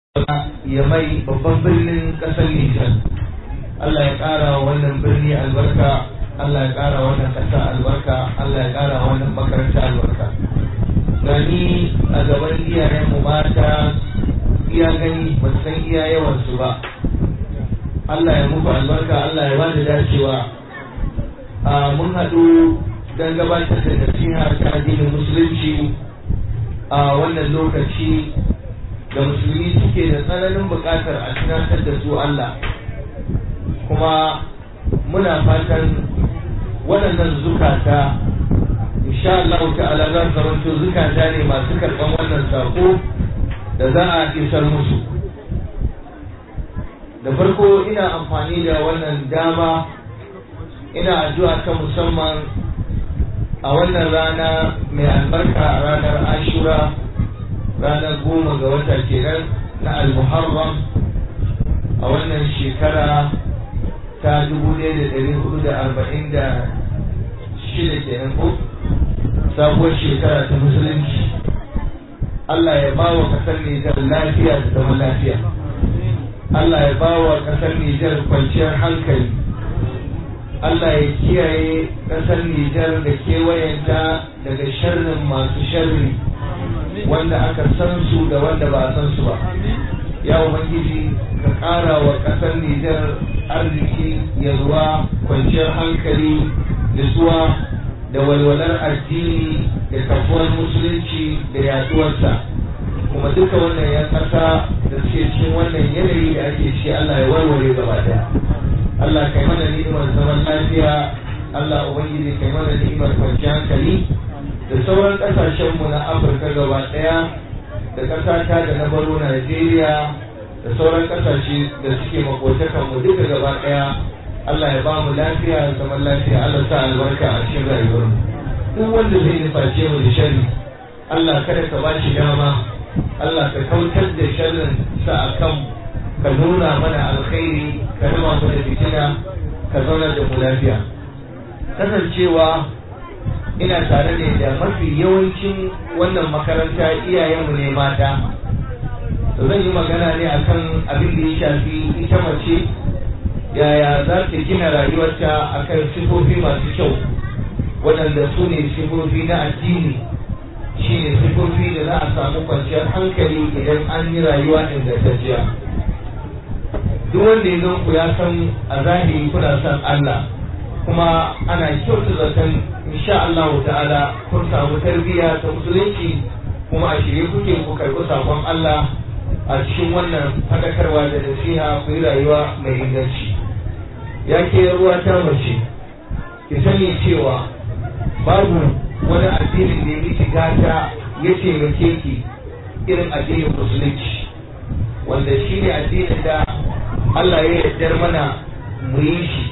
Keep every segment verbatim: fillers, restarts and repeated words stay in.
ya mai babban birnin ƙasar Nijar. Allah ya ƙara wa wannan birni albarka, Allah ya ƙara wannan ƙasa albarka, Allah ya ƙara wannan makaranta albarka. Gani a gaban iyayenmu mata iya gani ba san iya yawansu ba. Allah ya muku albarka, Allah ya bada dacewa. A mun haɗu don gabatar da nasiha ta addinin musulunci a wannan lokaci da musulmi suke da tsananin buƙatar a tunatar da su Allah, kuma muna fatan waɗannan zukata insha Allah ta'ala za su zamanto zukata ne masu karɓan wannan sako da za a isar musu. Da farko ina amfani da wannan dama ina addu'a ta musamman a wannan rana mai albarka, a ranar Ashura, ranar goma ga wata kenan na al-Muharram a wannan shekara ta dubu ɗaya da ɗari hudu da arba'in da shida kenan ko sabuwar shekara ta musulunci. Allah ya ba wa ƙasar Nijar lafiya da zaman lafiya. Allah ya ba wa ƙasar Nijar kwanciyar hankali. Allah ya kiyaye ƙasar Nijar da kewayenta daga sharrin masu sharri wanda aka san su da wanda ba a san su ba. Ya Ubangiji ka ƙara wa ƙasar Nijar arziki, yalwa, kwanciyar hankali, nutsuwa da walwalar addini da kafuwar musulunci da yaduwarsa. Kuma duka wannan ya ƙasa da suke cikin wannan yanayi da ake ci, Allah ya warware gaba daya. Allah kai mana ni'imar zaman lafiya, Allah Ubangiji kai mana ni'imar kwanciyar hankali da sauran ƙasashenmu na Afirka gaba ɗaya, da ƙasata da na baro Najeriya da sauran ƙasashe da suke makotakanmu duka gaba ɗaya. Allah ya ba mu lafiya da zaman lafiya, Allah sa albarka a cikin rayuwarmu. Duk wanda zai nuface mu da sharri, Allah kada ka ba shi dama, Allah ka kautar da sharrin sa a kanmu, ka nuna mana alkhairi, ka raba mu da fitina, ka zauna da mu lafiya. Kasancewa ina tare ne da mafi yawancin wannan makaranta iyayenmu ne mata, to zan yi magana ne akan abin da ya shafi ita mace, yaya za ta gina rayuwarta akan sifofi masu kyau waɗanda su ne sifofi na addini, shi ne sifofi da za a samu kwanciyar hankali idan an yi rayuwa ingantacciya. Duk wanda ya zo ku ya san a zahiri kuna son Allah, kuma ana kyautu zaton insha Allah ta'ala kun samu tarbiyya ta musulunci, kuma a shirye kuke ku karɓi sakon Allah a cikin wannan fadakarwa da nasiha, ku yi rayuwa mai inganci. Ya ke ruwa ta mace, ki sani cewa babu wani addinin da ya miki gata ya taimake ki irin addinin musulunci, wanda shi ne addinin da Allah ya yardar mana mu yi shi.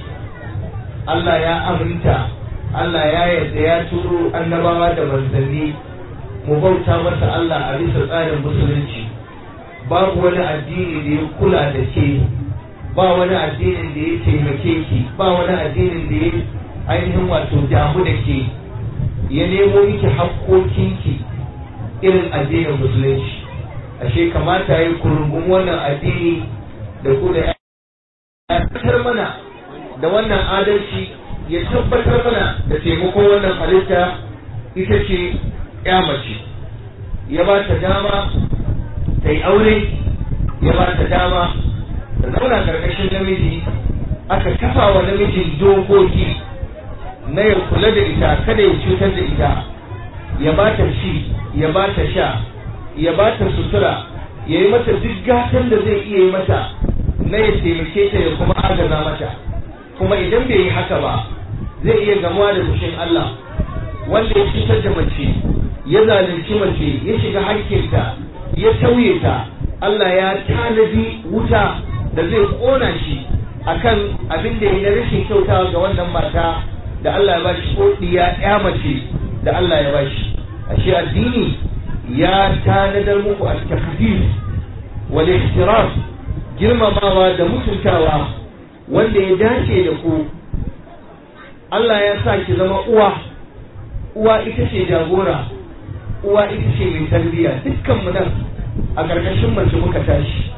Allah ya aminta, Allah ya yarda, ya turo annabawa da manzanni mu bauta masa Allah a bisa tsarin musulunci. Babu wani addini da ya kula da ke, ba wani addinin da ya taimake ki, ba wani addinin da ya ainihin wato damu da ke, ya nemo miki hakkokinki irin addinin musulunci. Ashe kamata ya yi kurungun wannan addini da ku da ya tabbatar mana da wannan adalci, ya tabbatar mana da taimakon wannan halitta ita ce ya mace. Ya ba ta dama ta yi aure, ya ba ta dama ta zauna karkashin namiji, aka kafa wa namijin dokoki na ya kula da ita, kada ya cutar da ita, ya ba ta ci, ya ba ta sha, ya ba ta sutura, ya yi mata duk gatan da zai iya yi mata na ya taimake ta ya kuma agaza mata. Kuma idan bai yi haka ba zai iya gamuwa da fushin Allah. Wanda ya cutar da mace, ya zalunci mace, ya shiga hakkinta, ya tauye ta, Allah ya tanadi wuta da zai kona shi akan abin da ya rashin kyautawa ga wannan mata da Allah ya bashi, ko diya ya mace da Allah ya bashi. Ashe addini ya tanadar muku at-takdir wal ihtiram, girmamawa da mutuntawa wanda ya dace da ku. Allah ya sa ki zama uwa, uwa ita ce jagora, uwa ita ce mai tarbiyya. Dukkan mu nan a ƙarƙashin mace muka tashi,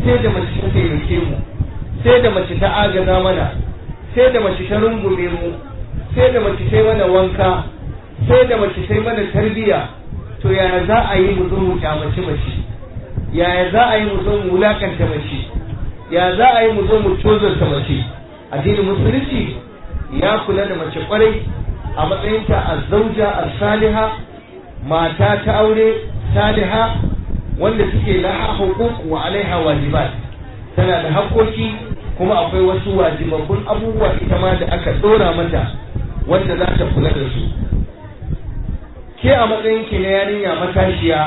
sai da mace ta taimake mu, sai da mace ta agaza mana, sai da mace ta rungume mu, sai da mace ta yi mana wanka, sai da mace ta yi mana tarbiyya. To yaya za a yi mu zo mu kyamaci mace, yaya za a yi mu zo mu wulakanta mace, ya za a yi mu zo mu tozarta mace? Addinin musulunci ya kula da mace kwarai a matsayinta azzauja as-saliha, mata ta aure saliha wanda suke laha huquq wa alaiha wajibat, tana da haƙoƙi kuma akwai wasu wajibabbun abubuwa ita ma da aka dora mata wanda za ta kula da su. Ke a matsayin ki na yarinya matashiya,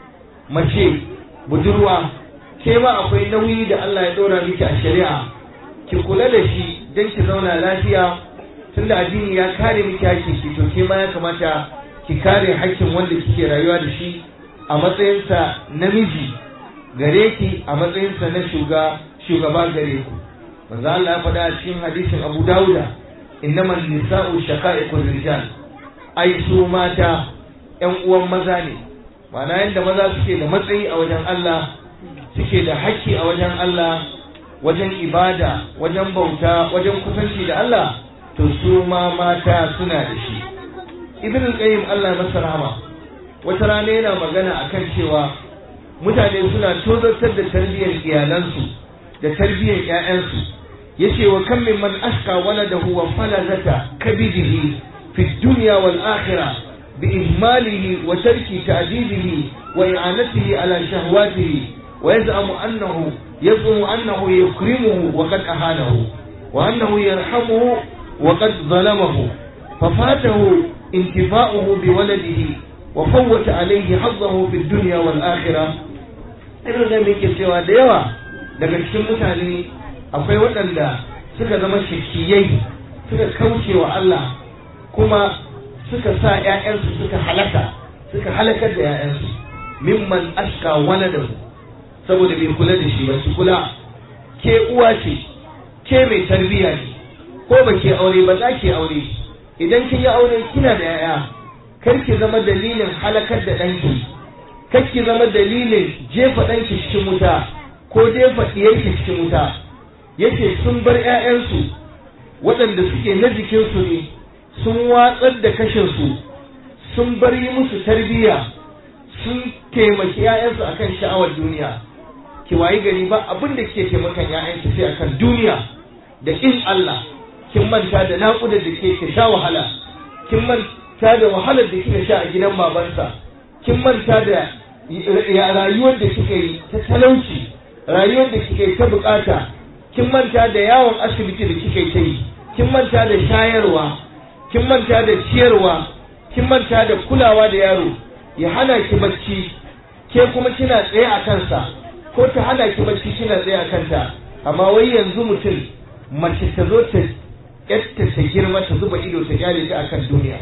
mace budurwa, ke ma akwai nauyi da Allah ya dora miki a shari'a, ki kula da shi don ki zauna lafiya. Tunda addini ya kare miki hakkin ki, to ke ma ya kamata ki kare hakkin wanda kike rayuwa da shi a matsayinsa namiji gare ki, a matsayinsa na shuga shugaba gare ku. Manzo Allah ya faɗa a cikin hadisin Abu Dawuda, innamal nisa'u shaqa'iqur rijal, ai su mata ƴan uwan maza ne. Ma'ana yadda maza suke da matsayi a wajen Allah, suke da hakki a wajen Allah, wajen ibada, wajen bauta, wajen kusanci da Allah, to su ma mata suna da shi. Ibn al-Qayyim Allah masa rahama wata rana yana magana akan cewa mutane suna tozartar da tarbiyyar iyalansu da tarbiyyar ƴaƴansu. Yace wa kam min man ashqa waladahu wa falazata kabidihi fi dunya wal akhirah bi ihmalihi wa tarki ta'dibihi wa i'anatihi ala shahwatihi wa yaz'amu annahu yaz'umu annahu yukrimuhu wa qad ahanahu wa annahu yarhamuhu wa qad zalamahu fafatahu intifa'uhu bi waladihi wa fawwata alayhi hazzahu fi dunya wal akhirah. Irin da muke cewa da yawa daga cikin mutane akwai waɗanda suka zama shakiyai, suka kauce wa Allah, kuma suka sa ƴaƴansu suka halaka, suka halakar da ƴaƴansu. Mimman ashqa waladahu, saboda bai kula da shi ba. Ki kula, ke uwa ce, ke mai tarbiyya ne, ko ba ke aure ba za ki aure. Idan kin yi aure kina da ƴaƴa, kar ki zama dalilin halakar da ɗanki, kar ki zama dalilin jefa ɗanki cikin wuta ko jefa ɗiyarki cikin wuta. Yace sun bar ƴaƴansu waɗanda suke na jikinsu ne, sun watsar da kashinsu, sun bar yi musu tarbiyya, sun taimaki ƴaƴansu akan sha'awar duniya. Ki wayi gari ba abin da ke taimakan ƴaƴanki sai akan duniya da in Allah. Kin manta da naƙuda da ke ki sha wahala, kin manta da wahalar da kika sha a gidan babansa, kin manta da rayuwar da kika yi ta talauci, rayuwar da kika yi ta bukata, kin manta da yawon asibiti da kika yi ta yi, kin manta da shayarwa, kin manta da ciyarwa, kin manta da kulawa da yaro, ya hana ki bacci, ke kuma kina tsaye a kansa, ko ta hana ki bacci kina tsaye a kanta. Amma wai yanzu mutum mace ta zo ta yatta ta girma ta zuba ido ta kyale ta akan duniya.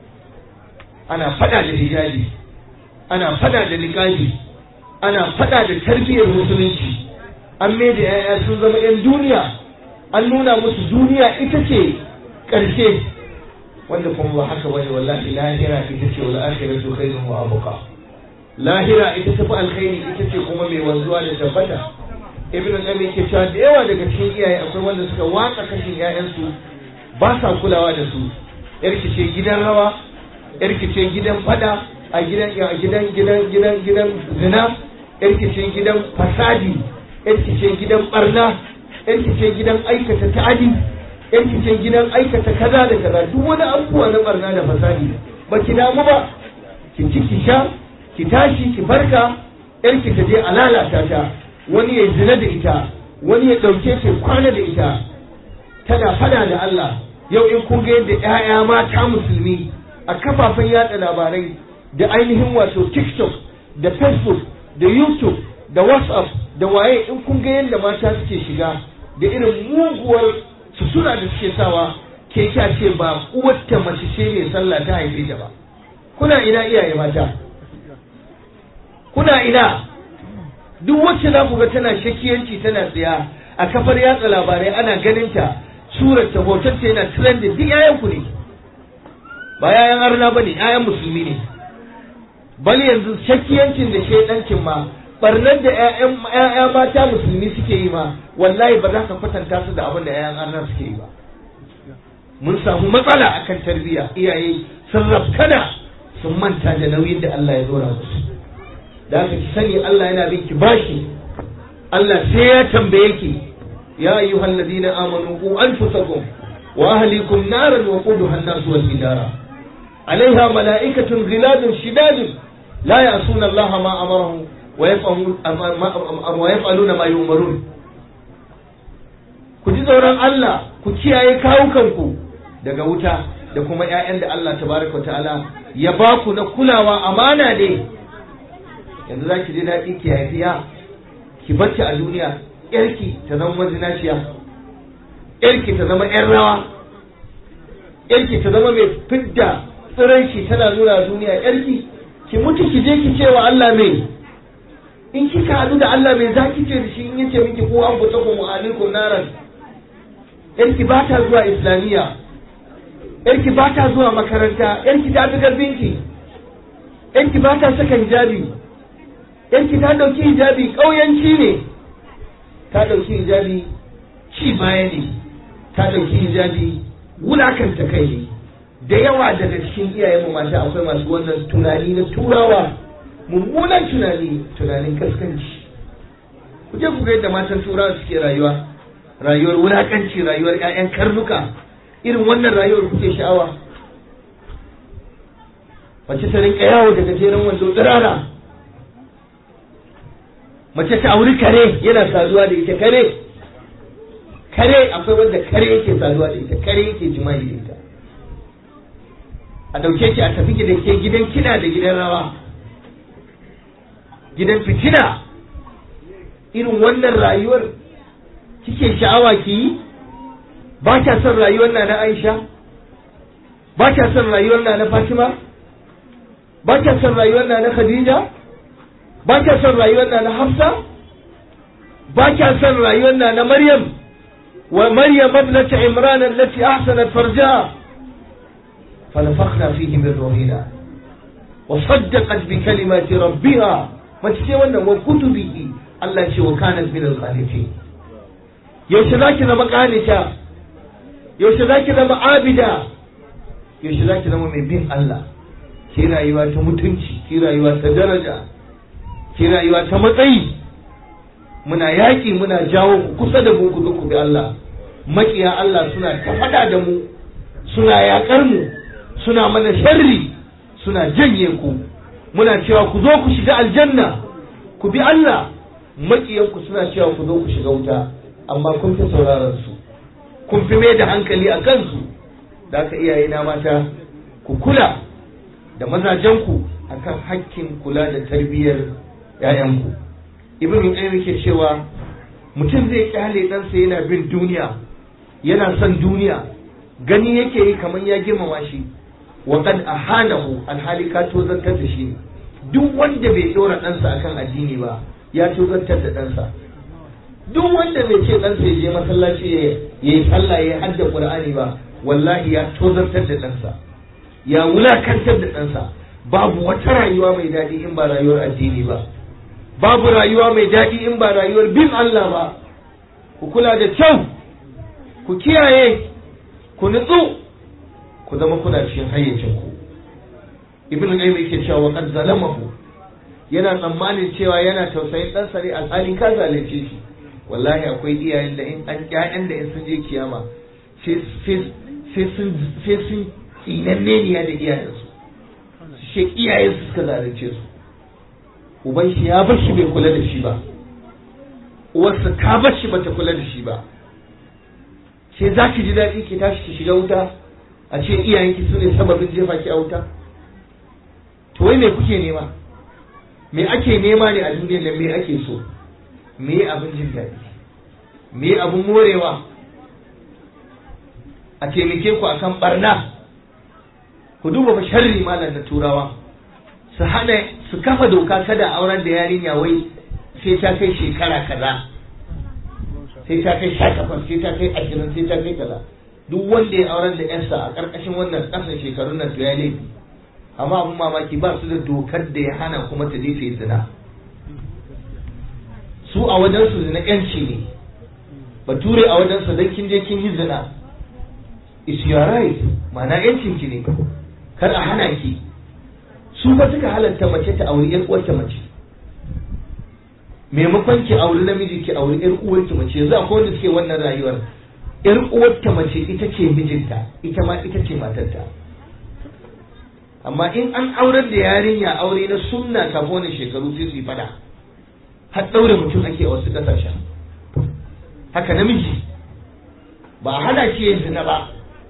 Ana fada da hijabi, ana fada da niqabi, ana fada da tarbiyyar musulunci. An mai da yaya sun zama yan duniya, an nuna musu duniya ita ce ƙarshe, wanda kuma ba haka bane. Wallahi lahira ita ce wal akhiratu khairun wa abqa. Lahira ita tafi alkhairi, ita ce kuma mai wanzuwa da tabbata. Ibn al-Qayyim yake cewa da yawa daga cikin iyaye akwai wanda suka watsa kashin ƴaƴansu, ba sa kulawa da su. Yarki ce gidan rawa, yarki ce gidan fada, a gidan a gidan gidan gidan gidan zina, yarki ce gidan fasadi, yarki ce gidan barna, yarki ce gidan aikata ta'adi, yarki ce gidan aikata kaza da kaza, duk wani abubuwa na barna da fasadi. Ba ki damu ba, ki ci ki sha, ki tashi ki farka, yarki ta je a lalata ta, wani ya zina da ita, wani ya ɗauke ta kwana da ita, tana fada da Allah. Yau in kun ga yadda ƴaƴa mata musulmi a kafafen yada labarai da ainihin wato TikTok da Facebook da YouTube da WhatsApp da waye, in kun ga yadda mata suke shiga da irin muguwar sutura da suke sawa, ke kya ce ba uwarta mace ce mai sallah ta haife ta ba. Kuna ina iyaye mata? Kuna ina? Duk wacce za ku ga tana shakiyanci tana tsaya a kafar yatsa labarai, ana ganin ta surar ta hoton ta yana trending, duk yayan ku ne, ba yayan arna bane, yayan musulmi ne. Bal yanzu shakiyancin da shedancin ma barnar da ƴaƴa mata musulmi suke yi ma wallahi ba za ka kwatanta su da abin da ƴaƴan arna suke yi ba. Mun samu matsala akan tarbiyya, iyaye sun rafkana sun manta da nauyin da Allah ya dora musu. Da haka ki sani Allah yana bin ki bashi, Allah sai ya tambaye ki. ya ayyuhal ladina amanu qu anfusakum wa ahlikum naran waquduha an-nas wal hijara alaiha mala'ikatun ghiladun shidadun la ya'suna Allah ma amarahum wa yaf'aluna ma yu'marun. Ku ji tsoron Allah, ku kiyaye kawukanku daga wuta da kuma ƴaƴan da Allah tabaraka ta'ala ya ba ku na kulawa, amana ne. Yanzu zaki ji daɗi ki haifiya ki bacci a duniya, yarki ta zama mazinaciya, yarki ta zama ƴan rawa, yarki ta zama mai fidda tsiranci tana nuna duniya, yarki ki mutu ki je ki cewa Allah mai, in kika haɗu da Allah mai zaki ce da shi in yace miki ko an fita ku mu'alikum naran. Yarki ba ta zuwa islamiyya, yarki ba ta zuwa makaranta, yarki ta fi karfinki, yarki ba ta saka hijabi, yarki ta ɗauki hijabi ƙauyanci ne, ta ɗauki hijabi ci baya ne, ta ɗauki hijabi wulakanta kai ne. Da yawa daga cikin iyayenmu mata akwai masu wannan tunani na turawa, mummunan tunani, tunanin kaskanci. Ku je ku ga yadda matan turawa suke rayuwa, rayuwar wulakanci, rayuwar ƴaƴan karnuka. Irin wannan rayuwar kuke sha'awa? Mace ta rinka yawo da gajeren wando tsirara, mace ta auri kare yana saduwa da ita. Kare kare akwai wanda kare yake saduwa da ita, kare yake jima'i da ita. A dauke ki a tafi gidan ke gidan kiɗa da gidan rawa, gidan fitina. Irin wannan rayuwar kike sha'awa ki yi? Ba kya son rayuwar na na Aisha? Ba kya son rayuwar na na Fatima? Ba kya son rayuwar na na Khadija? Ba kya son rayuwar na na Hafsa? Ba kya son rayuwar na na Maryam? Wa Maryam ibnat Imran allati ahsanat farjaha fanafakhna fihi min ruhina wa saddaqat bi kalimati rabbiha. Mace ce wannan wa kutubihi, Allah ce wa kanat min al-qanitin. Yaushe zaki zama qanita? Yaushe zaki zama abida? Yaushe zaki zama mai bin Allah? Ki rayuwa ta mutunci, ki rayuwa ta daraja, ki rayuwa ta matsayi. Muna yaƙi, muna jawo ku kusa da mu ku zo ku bi Allah. Maƙiya Allah suna ta faɗa da mu, suna yaƙar mu, suna mana sharri, suna janye ku. Muna cewa ku zo ku shiga aljanna, ku bi Allah. Maƙiyanku suna cewa ku zo ku shiga wuta, amma kun fi sauraron su, kun fi mai da hankali a kansu. Da aka iyaye na mata, ku kula da mazajenku akan hakkin kula da tarbiyyar ‘ya'yanku. Ibn Qayyim yake cewa mutum zai kyale ɗansa yana bin duniya, yana son duniya, gani yake yi kamar ya girmama shi, wa qad ahanahu, alhali ka tozantar da shi. Duk wanda bai ɗora ɗansa akan addini ba ya tozantar da ɗansa. Duk wanda bai ce ɗansa ya je masallaci ya yi sallah ya hadda Qur'ani ba, wallahi ya tozartar da ɗansa, ya wulakantar da ɗansa. Babu wata rayuwa mai daɗi in ba rayuwar addini ba, babu rayuwa mai daɗi in ba rayuwar bin Allah ba. Ku kula da kyau, ku kiyaye, ku nutsu, ku zama kuna cikin hayyacinku. Ibn Qayyim yake cewa qad zalamahu, yana tsammanin cewa yana tausayin ɗansa ne, alhali ka zalunce shi. Wallahi akwai iyayen da in an ƴaƴan da in sun je kiyama sai sun tsinanne niya da iyayensu, shi iyayensu suka zalunce su. Uban shi ya bar shi bai kula da shi ba, uwarsa ta bar shi bata kula da shi ba. Sai za ki ji daɗi ki tashi ki shiga wuta, a ce iyayenki su ne sababin jefa ki a wuta? To wai me kuke nema? Me ake nema ne a duniyar nan? Me ake so? Me abin jin daɗi? Me abin morewa? A taimake ku akan barna. Ku duba fa sharri malam na turawa, su hana su kafa doka kada auren da yarinya wai sai ta kai shekara kaza, sai ta kai sha takwas, sai ta kai ashirin, sai ta kai kaza. Duk wanda ya auren da yarsa a ƙarƙashin wannan ƙasan shekarun nan to ya laifi. Amma abin mamaki ba su da dokar da ya hana kuma ta je ta yi zina. su a wajensu zina yanci ne, bature a wajensu don kin je kin yi zina is your right, ma'ana yancin ki ne, kar a hana ki. Su ba suka halatta mace ta auri yar uwarta mace, maimakon ki auri namiji ki auri yar uwarki mace. Yanzu akwai wanda suke wannan rayuwar, yar uwarta mace ita ce mijinta, ita ma ita ce matarta. Amma in an aurar da yarinya aure na sunna kafin wani shekaru sai su yi fada, har ɗaure mutum ake a wasu ƙasashen. Haka namiji ba a hana shi yin zina ba,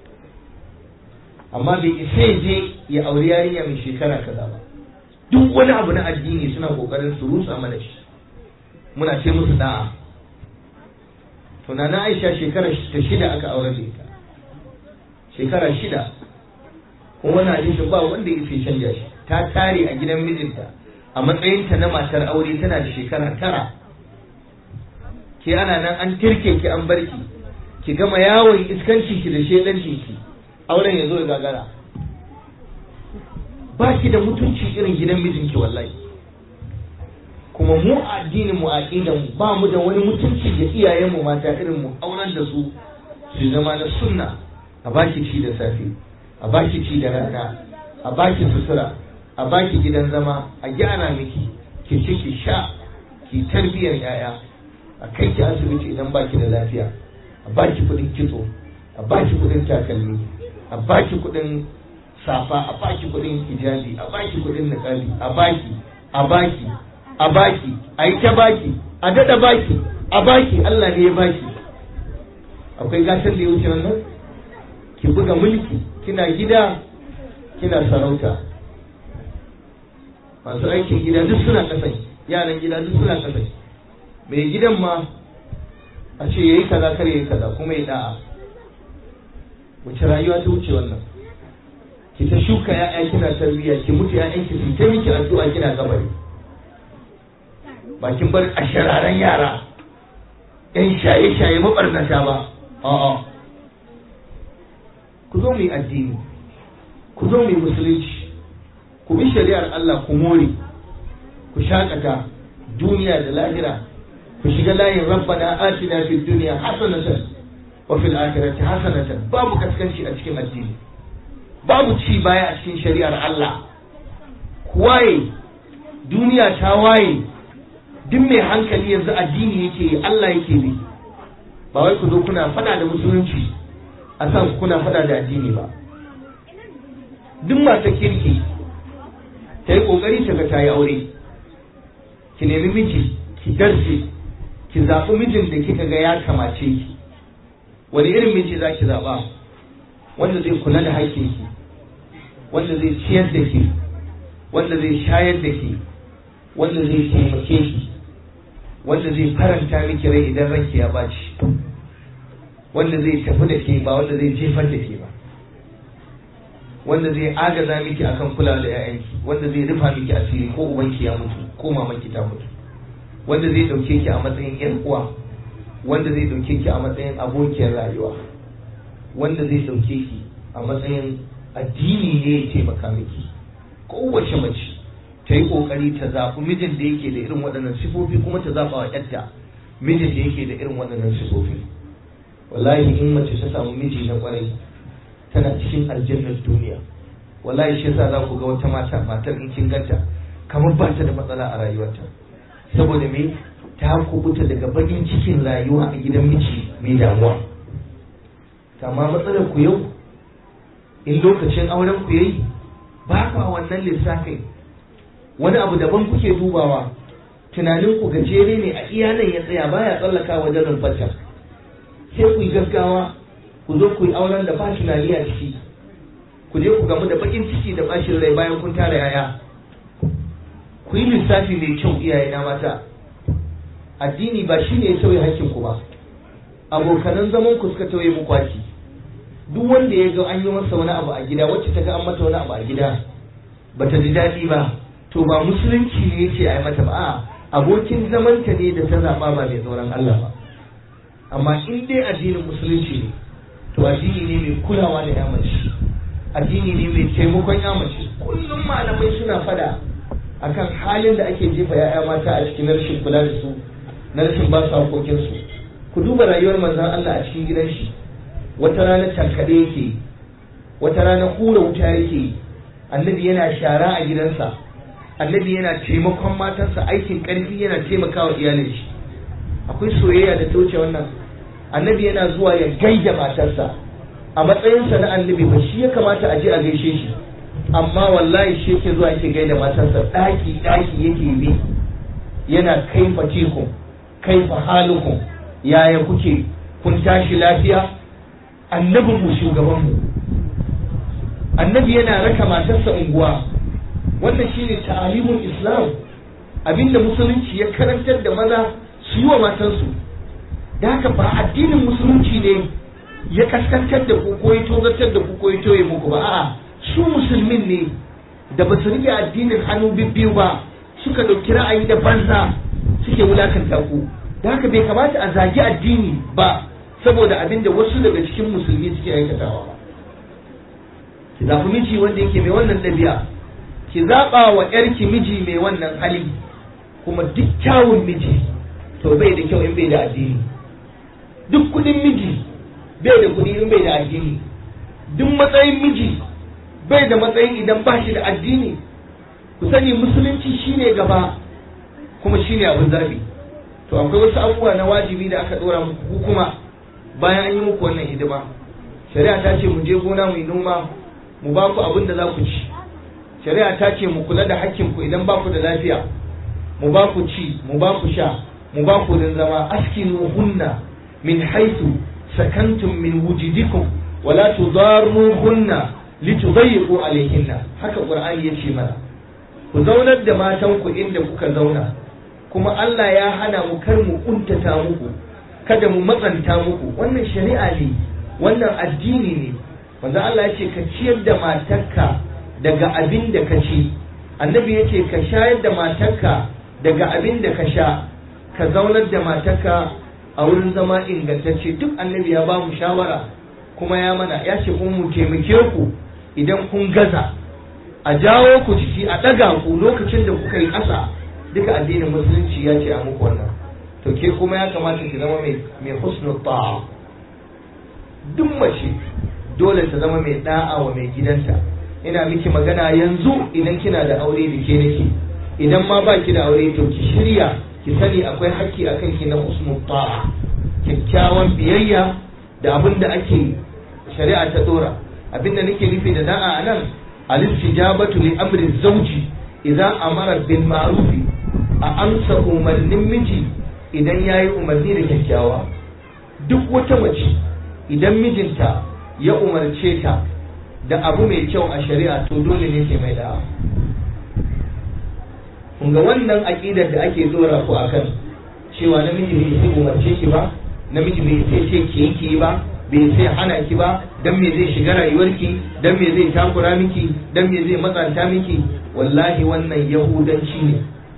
amma bai isa ya je ya auri yarinya mai shekara kaza ba. Duk wani abu na addini suna kokarin su rusa mana shi, muna ce musu da'a. Tunanin Aisha shekara ta shida aka aure da ita, shekara shida, kuma wani hadisi ba wanda ya fi canja shi. Ta tare a gidan mijinta a matsayinta na matar aure tana da shekara tara. Ke ana nan an tirke ki an barki, ki gama yawon iskanci ki da shedanci ki, auren ya zo ya gagara. Ba ki da mutunci irin gidan mijinki wallahi. Kuma mu addinin mu aqidan mu ba mu da wani mutunci da iyayen mu mata irin mu auren da su su zama na sunna. A baki ci da safe, a baki ci da rana, a baki sutura, a baki gidan zama, a gyara miki, ki ci ki sha, ki tarbiyyar yaya, a kai ki asibiti idan baki da lafiya, a baki kudin kitso, a baki kudin takalmi, a baki kudin safa, a baki kudin hijabi, a baki kudin niqabi, a baki a baki a baki a yi ta baki, a dada baki, a baki. Allah ne ya baki. Akwai gasar da ya wuce wannan? Ki buga mulki, kina gida kina sarauta, masu aikin gida duk suna kasai, yaran gida duk suna kasai. Mai gidan ma a ce yayi kaza kar yayi kaza kuma ya da'a. Wace rayuwa ta wuce wannan? Ki ta shuka ya'ya kina tarbiyya, ki mutu ya'yan ki su ta miki addu'a kina kabari. Bakin bar a shararan yara yan shaye-shaye mabarnata ba. A'a, ku zo mu yi addini, ku zo mu yi musulunci, ku bi shari'ar Allah, ku more, ku shakata duniya da lahira, ku shiga layin rabbana atina fid dunya hasanatan wa fil akhirati hasanatan. Babu kaskanci a cikin addini, babu ci baya a cikin shari'ar Allah. Ku waye, duniya ta waye, duk mai hankali yanzu addini yake, Allah yake bi. Ba wai ku zo kuna fada da musulunci a san kuna fada da addini ba. Duk mata kirki ta yi kokari ta ga ta yi aure, ki nemi miji, ki darje, ki zaɓi mijin da kika ga ya kamace ki. Wani irin miji za ki zaɓa? Wanda zai kula da haƙƙinki, wanda zai ciyar da ki, wanda zai shayar da ki, wanda zai taimake ki, wanda zai faranta miki rai idan ranki ya baci, wanda zai tafi da ke ba wanda zai jefar da ke ba, wanda zai agaza miki akan kula da 'ya'yanki, wanda zai rufa miki asiri ko ubanki ya mutu ko mamanki ta mutu, wanda zai dauke ki a matsayin 'yan uwa, wanda zai dauke ki a matsayin abokiyar rayuwa, wanda zai dauke ki a matsayin addini ne ya taimaka miki. Kowace mace ta yi kokari ta zaɓi mijin da yake da irin waɗannan sifofi, kuma ta zaɓa wa ƴarta mijin da yake da irin waɗannan sifofi. Wallahi in mace ta samu miji na ƙwarai tana cikin aljannar duniya. Wallahi shi yasa za ku ga wata mata matar in kin ganta kamar ba ta da matsala a rayuwarta, saboda me, ta kubuta daga bakin cikin rayuwa a gidan miji mai damuwa. Amma matsalar ku yau, in lokacin auren ku yayi ba ka wannan lissafin, wani abu daban kuke dubawa, tunanin ku gajere ne, a iya nan ya tsaya baya tsallaka wajen rumfarta. Sai ku yi gaggawa ku zo ku yi auren da ba tunani a ciki, ku je ku gamu da bakin ciki da bashin rai bayan kun tara yaya. Ku yi lissafi mai kyau iyaye na mata. Addini ba shi ne ya tauye hakkin ku ba, abokanan zaman ku suka tauye muku haki. Duk wanda ya ga an yi masa wani abu a gida, wacce ta ga an mata wani abu a gida bata ji daɗi ba, to ba musulunci ne yake a yi mata ba, a abokin zamanta ne da ta zaɓa ba mai tsoron Allah ba. Amma in dai addinin musulunci ne, to addini ne mai kulawa da yamaci, addini ne mai taimakon yamaci. Kullum malamai suna fada akan halin da ake jefa ya'ya mata a cikin rashin kula da su na rashin ba su haƙoƙinsu. Ku duba rayuwar manzon Allah a cikin gidan shi, wata rana tankaɗe yake, wata rana hura wuta yake, annabi yana shara a gidansa, annabi yana taimakon matansa aikin ƙarfi, yana taimakawa iyalin shi. Akwai soyayya da ta wuce wannan? Annabi yana zuwa ya gaida matarsa a matsayinsa na annabi, ba shi ya kamata a je a gaishe shi, amma wallahi shi yake zuwa yake gaida matarsa, ɗaki ɗaki yake bi, yana kaifa tikum kaifa halukum, yaya kuke, kun tashi lafiya? Annabin mu shugaban mu, annabi yana raka matarsa unguwa. Wannan shine ta'alimul islam, abinda musulunci ya karantar da maza su yi wa matansu. Da haka ba addinin musulunci ne ya kaskantar da ku ko ya tozartar da ku ko ya toye muku ba, a'a su musulmin ne da ba su rike addinin hannu bibbiyu ba, suka ɗauki ra'ayi da banza suke wulakanta ku. Da haka bai kamata a zagi addini ba saboda abin da wasu daga cikin musulmi suke aikatawa ba. Ki zaɓi miji wanda yake mai wannan ɗabi'a, ki zaɓa wa ƴarki miji mai wannan hali. Kuma duk kyawun miji to bai da kyau in bai da addini, duk kuɗin miji bai da kuɗi in bai da addini, duk matsayin miji bai da matsayin idan ba shi da addini. Ku sani musulunci shine gaba kuma shine abin zabi. To akwai wasu abubuwa na wajibi da aka dora muku hukuma bayan an yi muku wannan hidima. Shari'a ta ce mu je gona mu yi noma, mu ba ku abin da za ku ci. Shari'a ta ce mu kula da hakkin ku idan ba ku da lafiya, mu ba ku ci, mu ba ku sha, mu ba ku wurin zama. Askinu hunna min haythu sakantum min wujidikum wala tudarruhunna litudayyiqu alayhinna. Haka Qur'ani yace mana, ku zaunar da matan ku inda kuka zauna, kuma Allah ya hana mu kar mu kuntata muku, kada mu matsanta muku. Wannan shari'a ne, wannan addini ne. Wanda Allah yace ka ciyar da matarka daga abin da ka ci, annabi yace ka shayar da matarka daga abin da ka sha, ka zaunar da matarka a wurin zama ingantacce. Duk annabi ya ba mu shawara kuma ya mana, ya ce kuma mu taimake ku idan kun gaza, a jawo ku ciki, a ɗaga ku lokacin da kuka yi ƙasa. Duka addinin musulunci ya ce a muku wannan. To ke kuma ya kamata ki zama mai mai husnul ta'a. Duk mace dole ta zama mai da'a wa mai gidanta. Ina miki magana yanzu idan kina da aure da ke nake, idan ma ba ki da aure to ki shirya, ki sani akwai haƙƙi akan ki na husnul ta'a, kyakkyawan biyayya da abin da ake shari'a ta dora. Abin da nake nufi da da'a anan, al-istijabatu li amri zawji idan amara bil ma'ruf, a amsa umarnin miji idan yayi umarni da kyakkyawa. Duk wata mace idan mijinta ya umarce ta da abu mai kyau a shari'a to dole ne ke mai da'a. Kun ga wannan aqidar da ake dora ku akan cewa namiji bai sai umarce ki ba, namiji bai sai ce ki yi ki ba, bai sai hana ki ba, dan me zai shiga rayuwarki, dan me zai takura miki, dan me zai matsanta miki. Wallahi wannan yahudanci ne.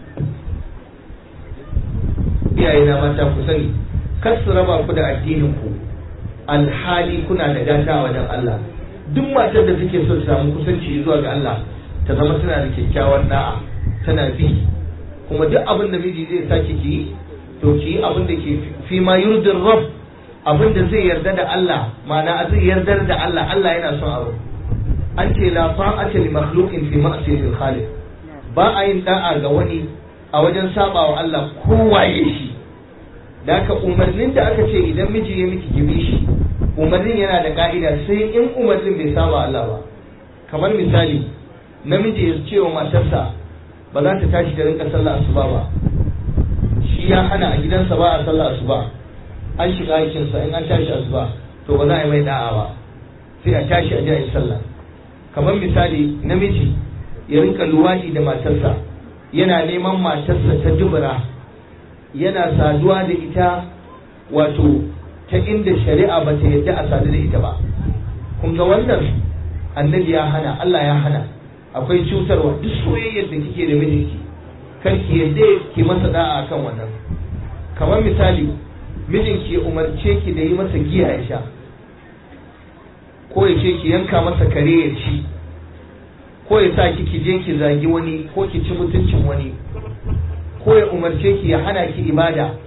Iyaye na mata ku sani, kar su raba ku da addinin ku alhali kuna da gata wajen Allah. Duk matar da take so ta samu kusanci zuwa ga Allah, ta zama tana da kyakkyawan da'a, tana bi. Kuma duk abin da miji zai saki ki yi, to ki yi abin da ke fi ma yurdin rabb, abin da zai yarda da Allah, ma'ana zai yardar da Allah. Allah yana son abu. An ce la ta'ata li makhluqin fi ma'siyatil khaliq. Ba a yin da'a ga wani a wajen sabawa Allah kowaye shi. Da haka umarnin da aka ce idan miji ya miki gibi shi, umarnin yana da ka'ida, sai in umarnin bai saba Allah ba. Kamar misali, namiji ya ce wa matarsa ba za ta tashi da rinka sallah asuba ba, shi ya hana a gidansa ba a sallah asuba, an shiga aikinsa in an tashi asuba to ba za a yi mai da'a ba, sai a tashi a je a yi sallah. Kamar misali, namiji ya rinka luwaɗi da matarsa, yana neman matarsa ta dubura, yana saduwa da ita wato ta inda shari'a ba ta yadda a sadu da ita ba. Kun ga wannan annabi ya hana, Allah ya hana. Akwai cutarwa. Duk soyayyar da kike da mijinki, kar ki yadda ki masa da'a kan wannan. Kamar misali, mijinki ya umarce ki da yi masa giya ya sha, ko ya ce ki yanka masa kare ya ci, ko ya sa ki ki je ki zagi wani ko ki ci mutuncin wani, ko ya umarce ki ya hana ki ibada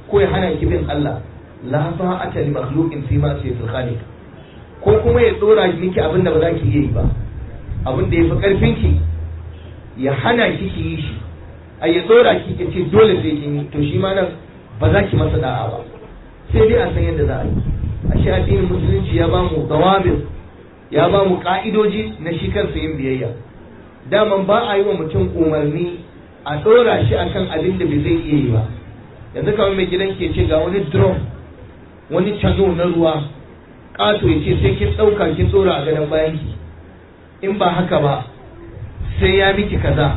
ko ya hana ki bin Allah, la ta'ata li makhluqin fi ma'siyatil khaliq, ko kuma ya dora miki abin da ba za ki iya yi ba, abin da ya fi karfin ki ya hana ki ki yi shi, ai ya dora ki ki ce dole sai kin yi, to shi ma nan ba za ki masa da'a ba, sai dai a san yadda za a yi. Ashe addinin musulunci ya ba mu dawabir, ya ba mu ka'idoji na shi kansa yin biyayya. Daman ba a yi wa mutum umarni a dora shi akan abin da bai zai iya yi ba. Yanzu kamar mai gidan ke ce ga wani drum, wani cano na ruwa, ƙato ya ce sai kin ɗauka kin tsora a gadon bayan ki, in ba haka ba sai ya miki kaza,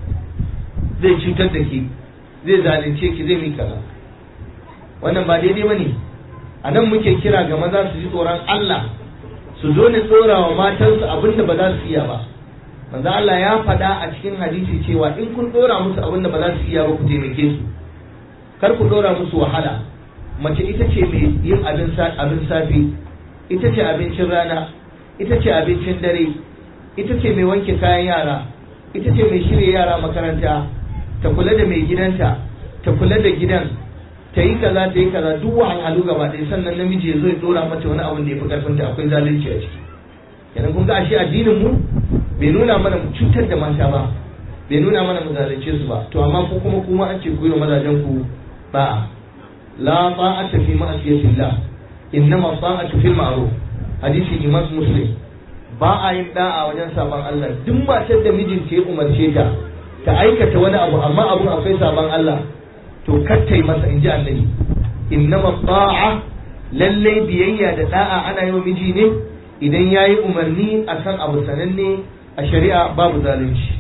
zai cutar da ki, zai zalunce ki, zai miki kaza. Wannan ba daidai ba ne. A nan muke kira ga maza su ji tsoron Allah, su zo ne tsora wa matansu abin da ba za su iya ba. Manzo Allah ya faɗa a cikin hadisi cewa in kun ɗora musu abin da ba za su iya ba ku taimake su, kar ku ɗora musu wahala. Mace ita ce mai yin abin abin safe, ita ce abincin rana, ita ce abincin dare, ita ce mai wanke kayan yara, ita ce mai shirya yara makaranta, ta kula da mai gidanta, ta kula da gidan, ta yi kaza ta yi kaza, duk wahalhalu gaba ɗaya, sannan namiji ya zo ya dora mata wani abin da ya fi karfin ta, akwai zalunci a ciki. Kenan kun ga ashe addinin mu bai nuna mana mu cutar da mata ba, bai nuna mana mu zalunce su ba. To amma ko kuma kuma an ce ku yi wa mazajen ku ba la ta'ata fi ma'siyatillah, innama ta'atu fil ma'ruf. Hadisi Imam Muslim. Ba a yin da'a wajen saban Allah. Duk matar da mijinta ya umarce ta ta aikata wani abu amma abun akwai saban Allah, to kattai masa, in ji annabi. Innama ta'a, lallai biyayya da da'a ana yi wa miji ne idan ya yi umarni akan abu sananne a shari'a, babu zalunci.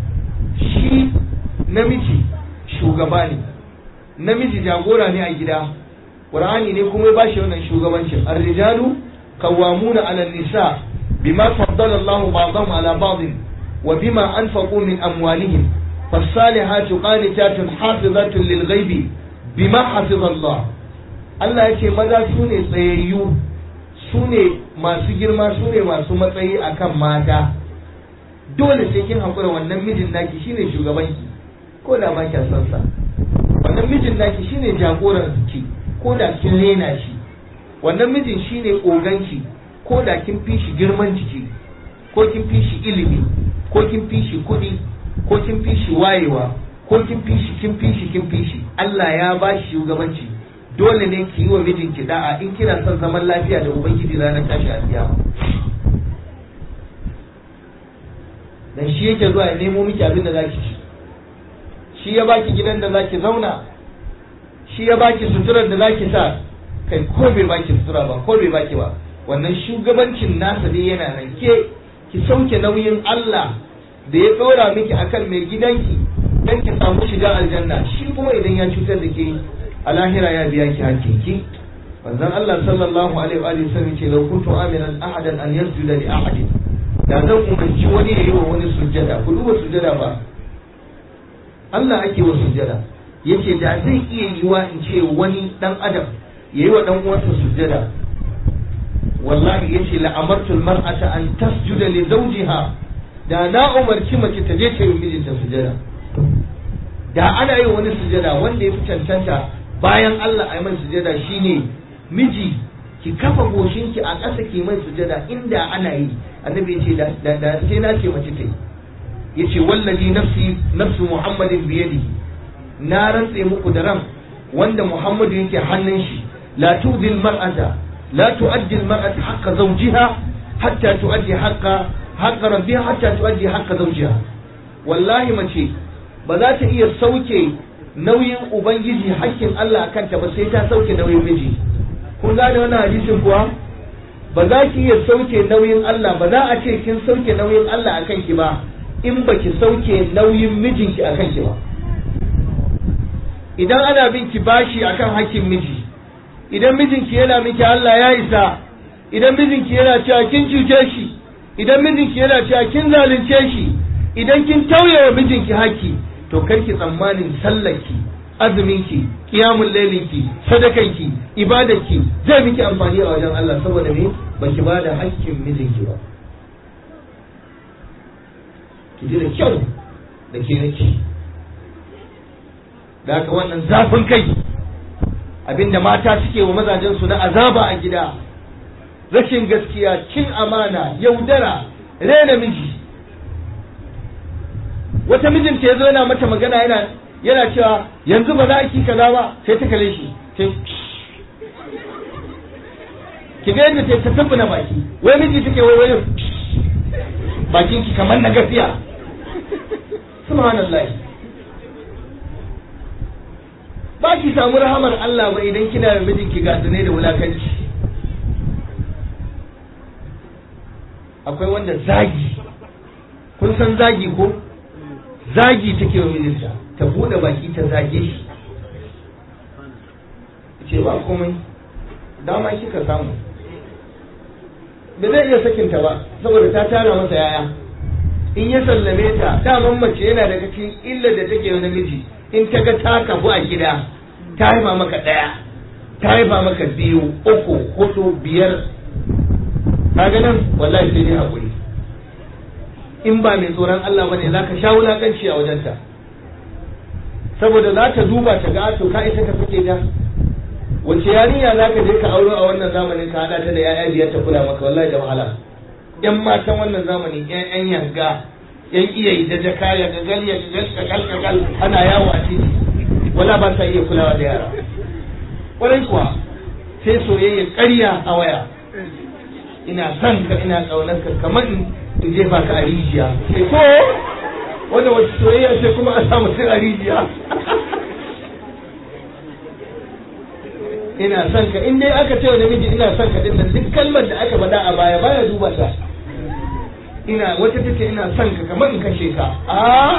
Shi namiji shugaba ne, namiji jagora ne a gida. Qur'ani ne kuma ya bashi wannan shugabancin. Ar-rijalu qawwamuna 'ala an-nisa bima faddala Allahu ba'dahum 'ala ba'd wa bima anfaqu min amwalihim. فالصالحات قانتات حافظات للغيب بما حفظ الله. Allah ya ce maza su ne tsayayyu, su ne masu girma, su ne masu matsayi akan mata. Dole sai kin haƙura, wannan mijin naki shine shugabanki ko da ba kya son sa. Wannan mijin naki shine jagoran ki ko da kin rena shi. Wannan mijin shine oganki ko da kin fi shi girman jiki, ko kin fi shi ilimi, ko kin fi shi kuɗi, ko kin fi shi wayewa, ko kin fi shi kin fi shi kin fi shi. Allah ya ba shi shugabanci, dole ne ki yi wa mijinki da'a in kina son zaman lafiya da ubangiji ranar tashi alƙiyama. Dan shi yake zuwa ya nemo miki abin da zaki ci, shi ya baki gidan da zaki zauna, shi ya baki suturar da zaki sa, kai ko bai baki sutura ba, ko bai baki ba, wannan shugabancin nasa dai yana nan. Ke ki sauke nauyin Allah da ya ɗora miki akan mai gidanki dan ki samu shiga aljanna. Shi kuma idan ya cutar da ke a lahira ya biya ki hakkinki. Manzon Allah sallallahu alaihi wa sallam ce, law kuntu amiran ahadan an yasjuda li ahadin, da zan umarci wani ya yi wa wani sujjada. Ku duba sujjada ba, Allah ake wa sujjada. Yace da zai iya yiwa in ce wani dan adam yayi wa dan uwansa sujjada, wallahi yace la amartu al mar'ata an tasjuda li zawjiha, da na umarci mace ta je ta yi mijinta sujada. Da ana yi wani sujada wanda ya fi cancanta bayan Allah a yi mai sujada shine miji. Ki kafa goshinki a ƙasa ki mai sujada inda ana yi. Annabi ya ce da da sai na ce mace ta yi. Yace wallazi nafsi nafsu Muhammadin biyadihi, na rantse muku da ran wanda Muhammadu yake hannun shi, la tu'dhi al-mar'ata la tu'addi al-mar'atu haqqa zawjiha hatta tu'addi haqqa haqqa rabbiha hatta tu'addi haqqa zawjiha. Wallahi mace ba za ta iya sauke nauyin ubangiji, hakkin Allah akan ta ba sai ta sauke nauyin miji. Kun gane wannan hadisin kuwa? Ba za ki iya sauke nauyin Allah, ba za a ce kin sauke nauyin Allah akan ki ba in baki sauke nauyin mijinki akan ki ba. Idan ana bin ki bashi akan hakkin miji, idan mijinki yana miki Allah ya isa, idan mijinki yana cewa kin cuce shi, idan mijinki yana cewa kin zalunce shi, idan kin tauye wa mijinki haƙƙi, to karki tsammanin sallarki, azuminki, qiyamul lailinki, sadakanki, ibadarki zai miki amfani a wajen Allah, saboda me baki bada haƙƙin mijinki ba. Ki ji da kyau da ke nake. Da haka wannan zafin kai abinda mata suke wa mazajen su na azaba a gida, rashin gaskiya, cin amana, yaudara, rena miji. Wata mijinta ya zo yana mata magana yana yana cewa yanzu ba za ki kaza ba, sai ta kalle shi sai ki ga yadda ta tabbana baki, wai miji take wai wai bakin ki kamar na gafiya. Subhanallah. Ba ki samu rahamar Allah ba idan kina da mijinki gasane da wulakanci. Akwai wanda zagi, kun san zagi ko? Zagi take wa mijinta, ta bude baki ta zage shi, ce ba komai, dama kika samu. Ba zai iya sakinta ba saboda ta tara masa yaya. In ya sallame ta, daman mace yana daga cikin illar da take wa namiji, in ta ga ta kafu a gida, ta haifa maka ɗaya, ta haifa maka biyu, uku, hudu, biyar, kaga nan wallahi sai dai hakuri. In ba mai tsoron Allah bane zaka sha wulakanci a wajenta, saboda za ta duba ta ga to ka isa ka fike ta. Wace yarinya zaka je ka auro a wannan zamanin ka hada ta da yaya biyar ta kula maka, wallahi da wahala. Yan matan wannan zamani yan yan yanga, yan iyayi da jaka ya gagal ya gagal gagal ana yawo a titi, wala ba sa iya kulawa da yara. Kwarai kuwa sai soyayya ƙarya a waya, ina son ka ina ƙaunar ka kamar in jefa ka a rijiya. Sai ko wanda wace soyayya sai kuma a samu sai a rijiya. Ina son ka, in dai aka ce wa namiji ina son ka din nan, duk kalmar da aka faɗa a baya baya duba ta. Ina wata tace ina son ka kamar in kashe ka. Ah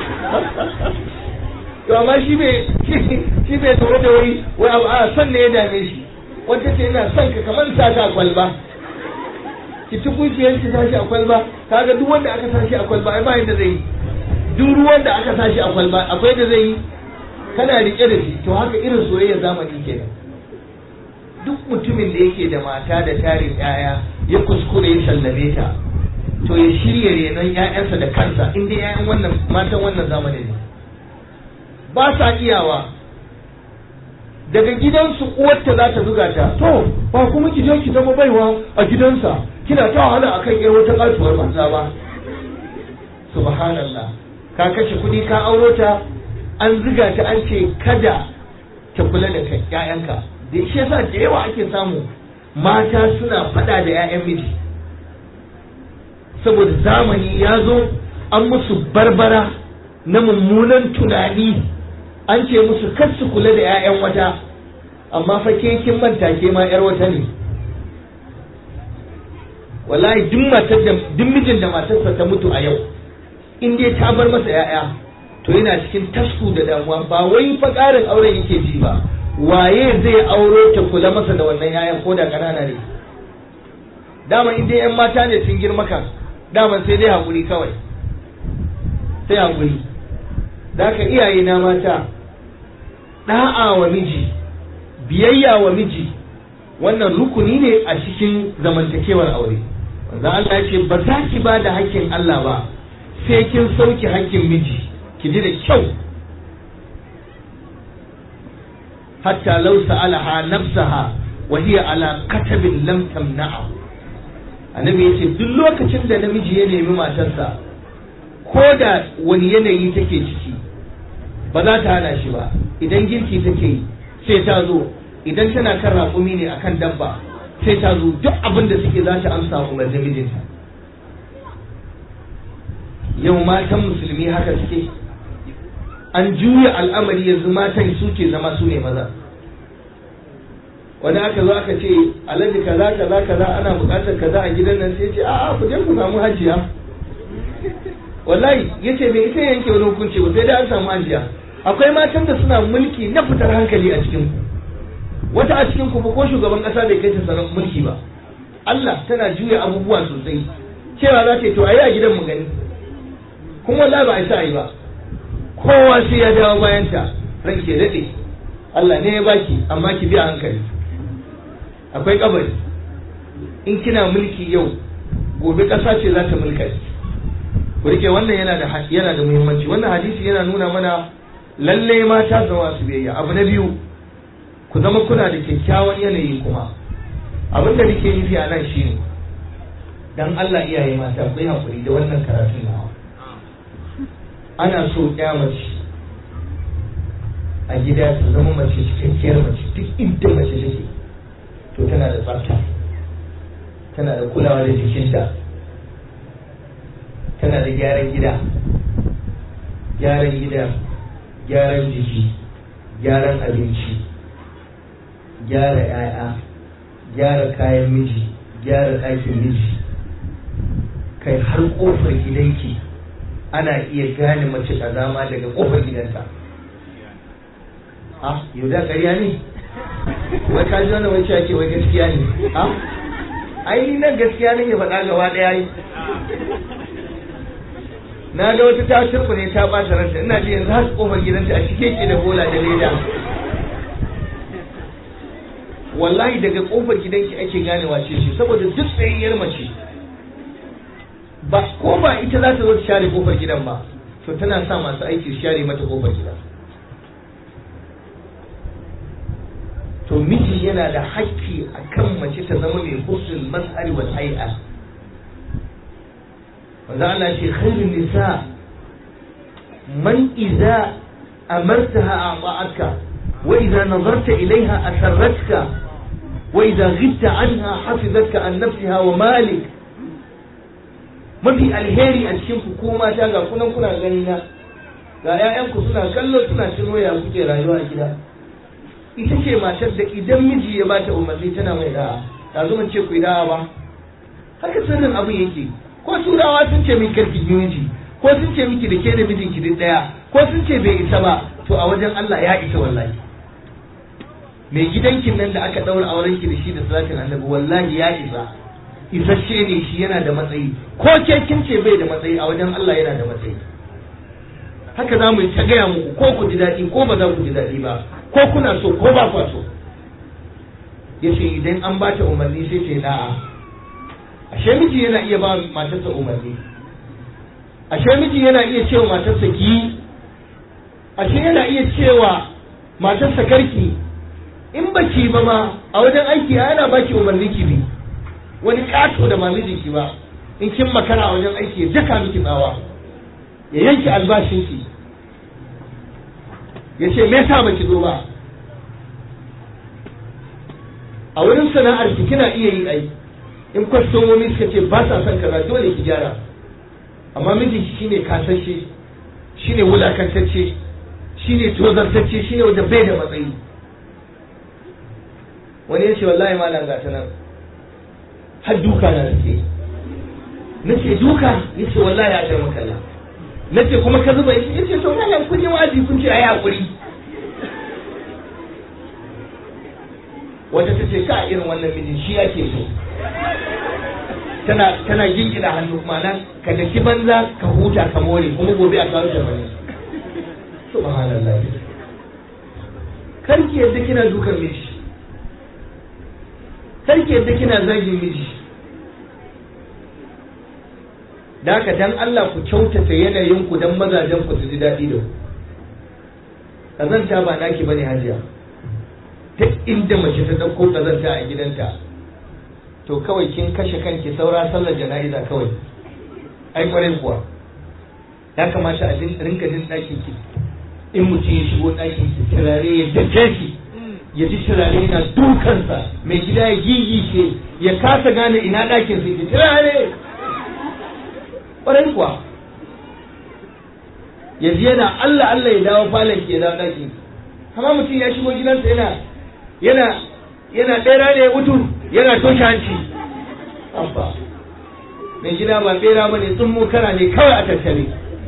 to amma shi bai shi bai tsoro da wai wai a son ne ya dame shi. Wata ce ina son ka kamar sa ta kwalba, ki ci kuciyar ki sashi a kwalba. Kaga duk wanda aka sashi a kwalba ai ba yadda zai yi. Duk ruwan da aka sashi a kwalba akwai da zai yi, kana rike da shi. To haka irin soyayya zamani kenan. Duk mutumin da yake da mata da tarin yaya ya kuskure ya sallame ta, to ya shirya renon ƴaƴansa da kansa, in dai ƴaƴan wannan matan wannan zamani ne. Ba sa iyawa, daga gidansu uwarta za ta zuga ta, to ba kuma ki je ki zama baiwa a gidansa, kina ta wahala akan yar wata katuwar banza ba. Subhanallah, ka kashe kuɗi ka auro ta, an zuga ta an ce kada ta kula da kai ƴaƴanka. Da shi yasa da yawa ake samu mata suna faɗa da ƴaƴan miji, saboda zamani ya zo an musu barbara na mummunan tunani, an ce musu kar su kula da ƴaƴan wata, amma fa ke kin manta ke ma ƴar wata ne. Wallahi duk matar da duk mijin da matarsa ta mutu a yau, in dai ta bar masa ƴaƴa, to yana cikin tasku da damuwa. Ba wai fa ƙarin auren yake ji ba, waye zai auro ta kula masa da wannan ƴaƴan ko da ƙanana ne. Dama in dai ƴan mata ne sun girma kan, dama sai dai haƙuri kawai, sai haƙuri. Da ka iyaye na mata, da'a wa miji, biyayya wa miji, wannan rukuni ne a cikin zamantakewar aure. Wanda Allah ya ce ba za ki ba da hakkin Allah ba sai kin sauki hakkin miji, ki ji da kyau. Hatta law sa'alaha nafsaha wa hiya ala katabin lam tamna'a. Annabi yace duk lokacin da namiji ya nemi matarsa, ko da wani yanayi take ciki, ba za ta hana shi ba. Idan girki take yi sai ta zo, idan tana kan raƙumi ne akan dabba sai ta zo, duk abin da suke za ta amsa umarnin mijinta. Yau matan musulmi haka suke, an juya al'amari yanzu matan suke zama su ne maza. Wani aka zo aka ce alhaji kaza kaza kaza ana buƙatar kaza a gidan nan, sai ce a'a ku je ku samu hajiya. Wallahi yace bai ita yanke wani hukunci ba, sai dai an samu hajiya. Akwai matan da suna mulki na fitar hankali a cikin ku, wata a cikin ku ko shugaban kasa bai kai ta sanar mulki ba. Allah tana juya abubuwa sosai, cewa za ta yi to ayi a gidan mu gani, kuma wallahi ba a sa yi ba. Kowa sai ya dawo bayan ta, ranke daɗe, Allah ne ya baki amma ki biya hankali. Akwai kabari, in kina mulki yau gobe ƙasa ce za ta mulka ki. Ku rike wannan, yana da yana da muhimmanci. Wannan hadisi yana nuna mana lalle mata zama su biyayya. Abu na biyu, ku zama kuna da kyakkyawan yanayi kuma. Abin da nake nufi a nan shine dan Allah iyaye mata ku yi hakuri da wannan karatun nawa. Ana so ya mace a gida ta zama mace cikakkiyar mace, duk inda mace take to tana da tsafta, tana da kulawa da jikinta, tana da gyaran gida, gyaran gida, gyaran jiki, gyaran abinci, gyara 'ya'ya, gyara kayan miji, gyara ɗakin miji, kai har ƙofar gidanki ana iya gane mace ƙazama daga ƙofar gidanta. Ah, yau da ƙarya ne? Wai ka ji wannan wacce ake wai gaskiya ne? Ah, ai nan gaskiya ne ya faɗa gaba ɗaya yi. Na ga wata ta turɓune ta ɓata ranta, ina ji yanzu har ƙofar gidanta a cike ke da bola da leda. Wallahi daga ƙofar gidanki ake gane wace ce, saboda duk tsayayyar mace ba ko ba ita za ta zo ta share ƙofar gidan ba, to tana sa masu aiki su share mata ƙofar gida. To miji yana da haƙƙi akan mace ta zama mai husnul mazhari wal hay'a. wanda Allah ce khairun nisa man idza amartaha a'ta'atka wa idza nazarta ilaiha asarratka wa idza ghibta anha hafizatka an nafsiha wa malik. Mafi alheri a cikin ku ko mata ga kunan kuna gani na, ga 'ya'yanku suna kallo suna tuno ya kuke rayuwa a gida. Ita ce matar da idan miji ya bata umarni tana mai da'a. Da zo ce ku da'a ba, haka sirrin abin yake. Ko turawa sun ce min karki miji, ko sun ce miki da ke da mijinki duk daya, ko sun ce bai isa ba, to a wajen Allah ya isa wallahi. Mai gidankin nan da aka daura auren ki da shi da salatin annabi wallahi ya isa. Isasshe ne shi, yana da matsayi. Ko ke kin ce bai da matsayi, a wajen Allah yana da matsayi. Haka za mu ta gaya muku, ko ku ji daɗi ko ba za ku ji daɗi ba, ko kuna so ko ba kwa so. Yace idan an ba ta umarni sai ta yi da'a. Ashe miji yana iya ba matarsa umarni, ashe miji yana iya cewa matarsa ki, ashe yana iya cewa matarsa karki. In ba ki ba ma a wajen aiki ana baki umarni ki bi. Wani kato da ma mijinki ba, in kin makara a wajen aiki ya daka miki tsawa, ya yanke albashinki, ya ce me yasa baki zo ba. A wurin sana'ar ki kina iya yi ai, in kwastomomi suka ce ba sa son kaza dole ki gyara, amma mijinki shine kasashe, shine wulakantacce, shine tozartacce, shine wanda bai da matsayi. Wani ya ce wallahi malam ga ta nan har duka na nake, na ce duka, ya ce wallahi ya kai makalla, na ce kuma ka zuba, ya ce to malam kun yi wa'azi kun ce ayi hakuri. Wata ta ce ka irin wannan mijin shi yake so, tana tana gingina hannu, ma'ana ka daki banza ka huta ka more, kuma gobe a kawo jama'a. Subhanallah. Karki yadda kina dukan miji, karki yadda kina zagin miji. Da haka dan Allah ku kyautata yanayin ku dan mazajen ku su ji daɗi da ku. Kazanta ba naki bane hajiya. Ta inda mace ta ɗauko kazanta a gidanta, to kawai kin kashe kanki, saura sallar jana'iza kawai. Ai kwarai kuwa, ya kamata a rinka jin ɗakin ki, in mutum ya shigo ɗakin ki turare ya dace ki, ya ji turare yana dukansa, mai gida ya gigice ya kasa gane ina ɗakin sai ki turare. Kwarai kuwa, ya ji yana Allah Allah ya dawo falon ki ya dawo ɗakin ki. Amma mutum ya shigo gidansa yana yana yana ɗera ne mutu yana toshe hanci. Abba, mai gida ba ɓera ba ne, tsummo kara ne kawai a tattare.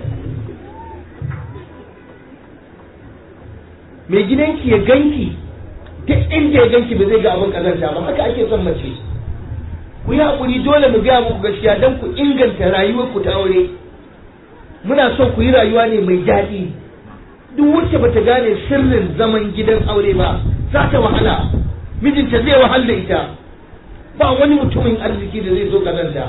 Mai gidanki ya ganki, duk inda ya ganki ba zai ga abin ƙazanta ba, haka ake son mace. Ku yi haƙuri, dole mu gaya muku gaskiya don ku inganta rayuwar ku ta aure. Muna son ku yi rayuwa ne mai daɗi. Duk wacce bata gane sirrin zaman gidan aure ba za ta wahala, mijinta zai wahal da ita. Ba wani mutumin arziki da zai zo kazanta.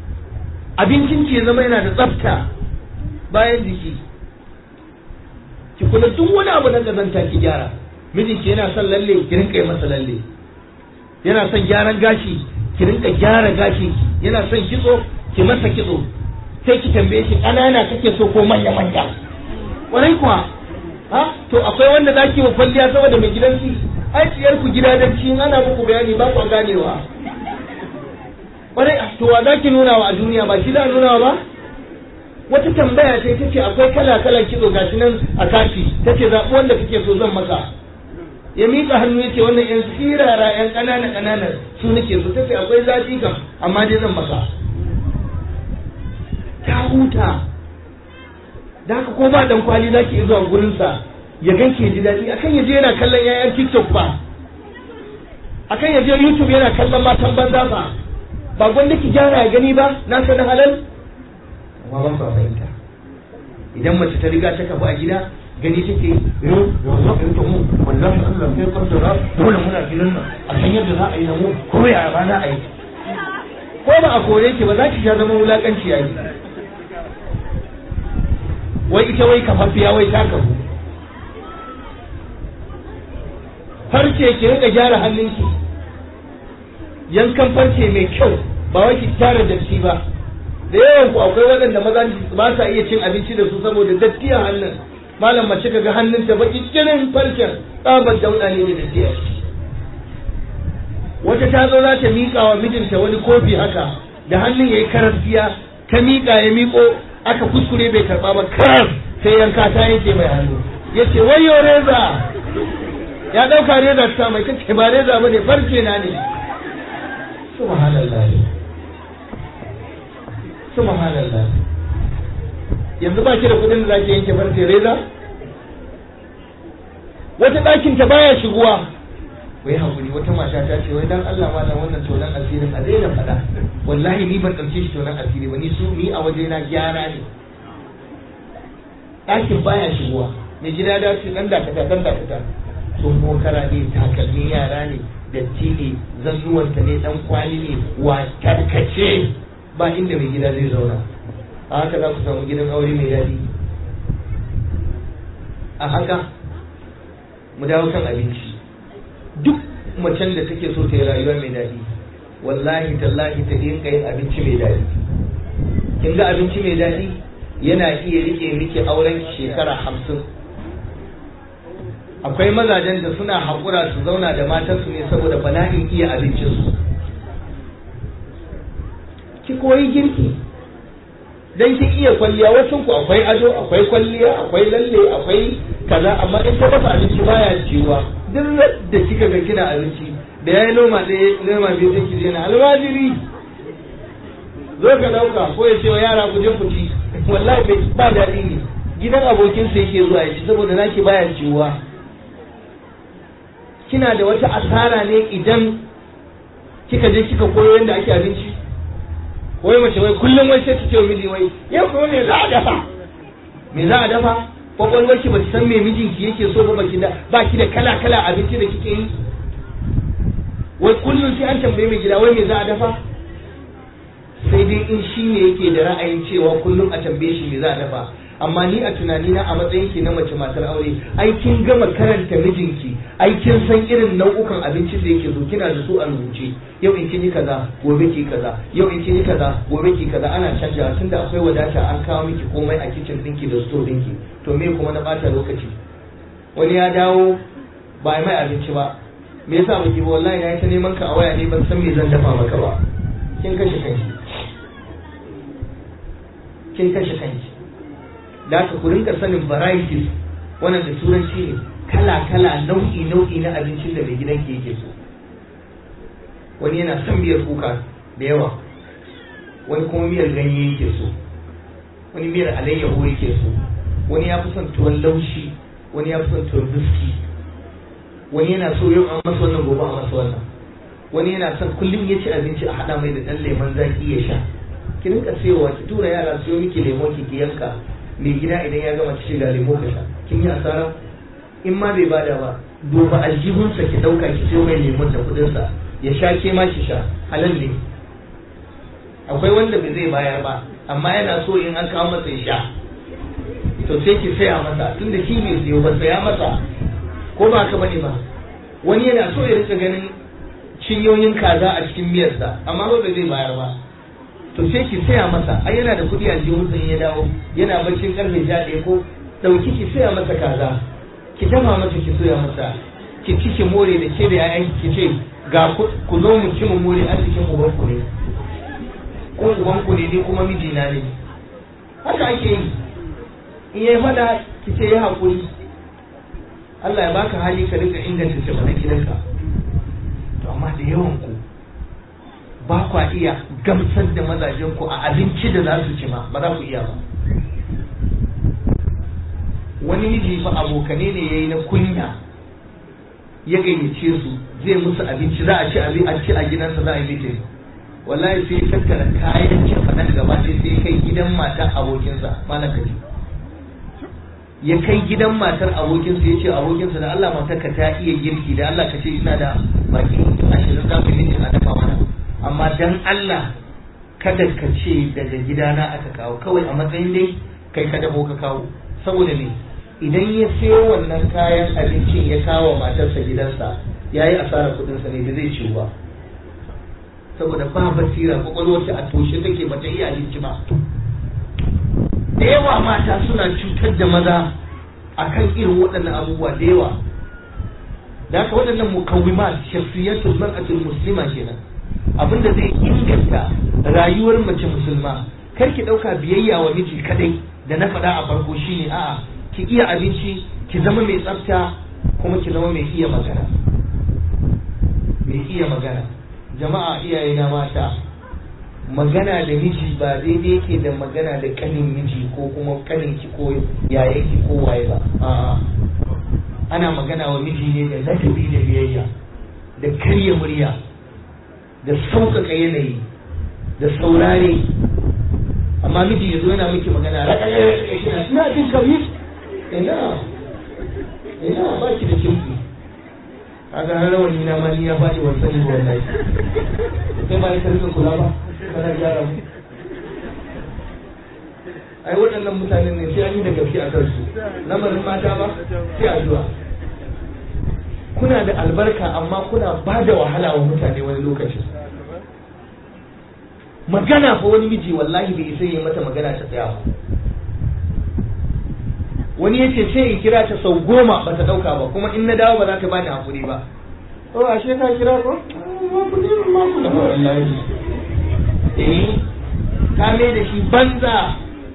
Abincin ki ya zama yana da tsafta bayan jiki, ki kula duk wani abu na kazanta ki gyara. Mijinki yana son lalle ki rinka yi masa lalle, yana son gyaran gashi ki rinka gyara gashi, yana son kitso ki masa kitso. Sai ki tambaye shi ƙanana kake so ko manya manya. Kwarai kuwa ha to akwai wanda zaki wa kwalliya saboda mai gidanki, ai ciyar ku gidadanci ana muku bayani ba ku ganewa. Kwarai to wa zaki nuna wa a duniya ba shi da nuna ba. Wata tambaya ce tace akwai kala kalan kitso gashi nan a kati, tace zabi wanda kake so zan maka. Ya miƙa hannu yace wannan yan sirara yan ƙanana ƙanana su nake so, tace akwai zafi kam amma dai zan maka. Ta huta. Da haka ko ba dan kwali zaki iya zuwa gurin sa ya ganke ji dadi, akan yaje yana kallon yayan TikTok ba, akan yaje YouTube yana kallon matan banza ba. Ba gwanda ki gyara ya gani ba, na san halal. Amma ban ba fahimta. Idan mace ta riga ta kafa a gida gani take yau yau in to mu wallahi Allah sai kaddara dole muna gidan nan a san yadda za a yi na mu ko ya ba na a yi. Ko ba a kore ki ba za ki sha zama wulakanci yayi. Wai ita wai kafafiya wai ta kafu. Farce ki rika gyara hannunki, yankan farce mai kyau ba wai ki tara datti ba. Da yawan ku akwai waɗanda maza ba sa iya cin abinci da su saboda datti a hannun. Malam mace kaga hannunta baki kirin farcen tsabar dauɗa ne da datti a ciki. Wata ta zo za ta miƙa wa mijinta wani kofi haka da hannun yayi karfiya, ta miƙa ya miƙo aka kuskure bai karɓa ba karas sai yanka ta yake mai hannu. Yace wayo reza, ya ɗauka reza ta mai kace ba reza bane farce na ne. Subhanallah. Subhanallah. Yanzu ba ki da kudin da zaki yanke farce reza? Wata ɗakin ta baya shiguwa. Wai hakuri wata mata ta ce wai dan Allah ma wannan tonan asirin a daina faɗa. Wallahi ni ban ɗauke shi tonan asiri ba, ni su ni a waje na gyara ne. Ɗakin baya shiguwa. Mai gida da ce dan dakata dan dakata. Sun mokara ne, takalmi yara ne, datti ne, zannuwanta ne, dan kwali ne, wa tarkace. Ba inda mai gida zai zauna. A haka za ku samu gidan aure mai daɗi. A haka mu dawo kan abinci. Duk macen da take so ta yi rayuwa mai daɗi, wallahi tallahi ta dinga yin abinci mai daɗi. Kin ga abinci mai daɗi yana iya rike miki auren shekara hamsin. Akwai mazajen da suna haƙura su zauna da matansu ne saboda bala'in iya abincinsu. Ki koyi girki dan kin iya kwalliya, wasu ku akwai ado, akwai kwalliya, akwai lalle, akwai kaza, amma in ta dafa abinci baya ciwa. Duk da kika ga kina abinci da yayi noma ɗaya noma biyu sai ki je na almajiri zo ka dauka, ko ya ce wa yara ku je ku ci. Wallahi bai ba daɗi ne. Gidan abokin sa yake zuwa ya ci saboda naki baya ciwa. Kina da wata asara ne idan kika je kika koyo yadda ake abinci. Wai mace wai kullum wai sai ta ce miji wai yau ko me za a dafa, me za a dafa? Kwakwalwar ki ba ta san me mijinki yake so ba, baki da baki da kala kala abinci da kike yi. Wai kullum sai an tambaye mai gida wai me za a dafa? Sai dai in shi ne yake da ra'ayin cewa kullum a tambaye shi me za a dafa. Amma ni a tunanina a matsayin ki na mace matar aure, ai kin gama karanta mijinki, ai kin san irin nau'ukan abincin da yake so, kina da su a rubuce. Yau in kin yi kaza, gobe ki kaza, yau in kin yi kaza, gobe ki kaza, ana canja tunda akwai wadata an kawo miki komai a kitchen ɗinki da store ɗinki. To me kuma na ɓata lokaci? Wani ya dawo ba mai abinci ba. Me yasa baki ba? Wallahi na yi ta neman ka a waya ne ban san me zan dafa maka ba. Kin kashe kanki. Kin kashe kanki. Da ka ku rinka sanin varieties, wannan da turanci ne, kala-kala nau'i-nau'i na abincin da mai gidanki yake so. Wani yana son miyar kuka da yawa, wani kuma miyar ganye yake so, wani miyar alayyahu yake so, wani ya fi son tuwon laushi, wani ya fi son tuwon biski, wani yana so yau a masa wannan gobe a masa wannan, wani yana son kullum ya ci abinci a haɗa mai da ɗan lemon zaki ya sha. Ki rinka sayowa, ki tura yara siyo miki lemon ki ki yanka. Mai gida idan ya gama cikin ga lemo ka sha, kin yi asara. In ma bai bada ba, duba aljihunsa ki dauka ki sayo mai lemon da kudin sa ya sha, ke ma ki sha, halal ne. Akwai wanda bai zai bayar ba amma yana so in an kawo masa ya sha. to sai ki saya masa tunda shi bai sayo ba saya masa, ko ba ka bane ba. Wani yana so ya rika ganin cinyoyin kaza a cikin miyarsa amma ba zai bayar ba, to sai ki saya masa. Ai yana da kuɗi a jihun ya dawo yana baccin karfe sha ɗaya ko dauki ki saya masa kaza, ki dafa masa ki soya masa, ki ci ki more da ke da yayan ki ce ga ku zo mu ci mu more arzikin uban ku ne ko uban ku ne ni kuma mijina ne. Haka ake yi. In yayi fada ki ce ya hakuri, Allah ya baka hali ka rika inganta ce bana gidanka. To amma da yawan ku ba kwa iya gamsar da mazajen ku a abinci da za su ci ma ba za ku iya ba. Wani miji fa abokane ne yayi na kunya ya gayyace su zai musu abinci, za a ci abinci a gidansa, za a yi mitin. Wallahi sai tattara kayan cin faɗan gaba ɗaya sai kai gidan matar abokinsa malam kaji. Ya kai gidan matar abokinsa ya ce abokinsa da Allah matarka ta iya girki, da Allah ka ce ina da baki ashirin za ku yi a dafa mana, amma dan Allah kada ka ce daga gidana aka kawo, kawai a matsayin dai kai ka dabo ka kawo. Saboda me? Idan ya sayo wannan kayan abincin ya kawo matarsa gidansa ya yi asarar kuɗinsa ne da zai ciwo ba, saboda ba basira, kwakwalwarta a toshe take bata iya abinci ba. Da yawa mata suna cutar da maza akan irin waɗannan abubuwa da yawa. Da haka waɗannan mukawwimat shakhsiyatul mar'atul muslima kenan, abinda zai inganta rayuwar mace musulma. Kar ki ɗauka biyayya wa miji kadai da na faɗa a farko shine a'a, ki iya abinci, ki zama mai tsafta, kuma ki zama mai iya magana. Mai iya magana. Jama'a iyaye na mata, magana da miji ba daidai yake da magana da kanin miji ko kuma kanin ki ko yayan ki ko waye ba. A'a, ana magana wa miji ne da ladabi da biyayya, da karya murya, da sauƙaƙa yanayi, da saurare. Amma miji ya zo yana miki magana raƙaƙa ina jin kabi, ina ina ba ki da kimki. Kaga har rawani na ma ni ya faɗi wasan ni wallahi. Sai ba ni ka rika kula ba. Kana gyara mu. Ai waɗannan mutanen ne sai an yi da gaske a kansu. Lamarin mata ba sai addu'a. Kuna da albarka amma kuna ba da wahala wa mutane wani lokacin. Magana fa wani miji wallahi bai isa yi mata magana ta tsaya ba. Wani yace sai in kira ta sau goma ba ta dauka ba, kuma in na dawo ba za ta bani hakuri ba. Oh ashe ka kira ko? Wallahi. Eh, ka mai da shi banza.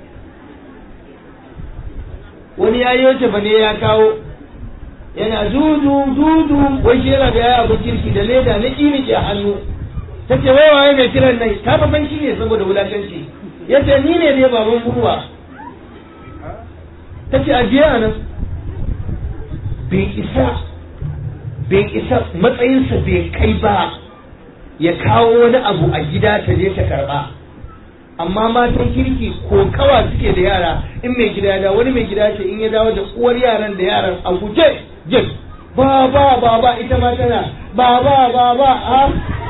Wani ya yi wace bane ya kawo yana zuzu zuzu wai shi yana da yaya abin kirki da leda na ƙiri a hannu. Ta ce wai waye mai kiran nan, ta fa san shi ne saboda wulakanci. Ya ce ni ne ne baban burwa. Ta ce ajiye a nan. Bai isa bai isa matsayinsa bai kai ba ya kawo wani abu a gida ta je ta karba. Amma matan kirki ko kawa suke da yara, in mai gida da wani mai gida ce in ya dawo da uwar yaran da yaran a guje jin ba ba ba ba ita ma tana ba ba ba ba a